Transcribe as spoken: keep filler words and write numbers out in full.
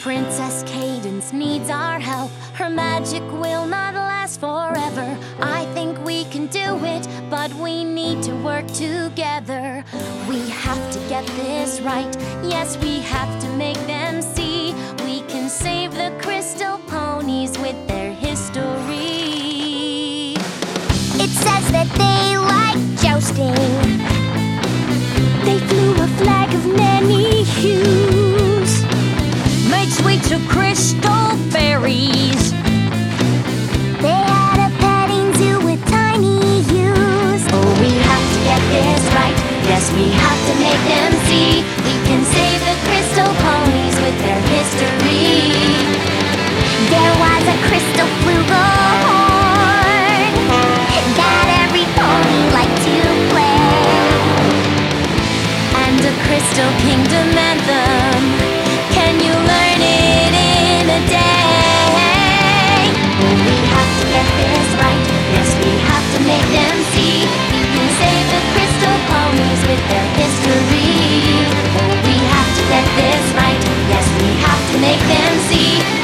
Princess Cadance needs our help. Her magic will not last forever. I think we can do it, but we need to work together. We have to get this right. Yes, we have to make them see we can save the crystal ponies with their history. It says that they like jousting. They flew a flag of many hues, made sweets of crystal berries. They had a petting zoo with tiny ewes. Oh, we have to get this right. Yes, we have to make them see we can save the crystal ponies with their history. There was a crystal flugelhorn that every pony liked to play, and a crystal kingdom anthem. Can you learn it in a day? Oh, we have to get this right. Yes, we have to make them see we can save the crystal ponies with their history. Oh, we have to get this right. Yes, we have to make them see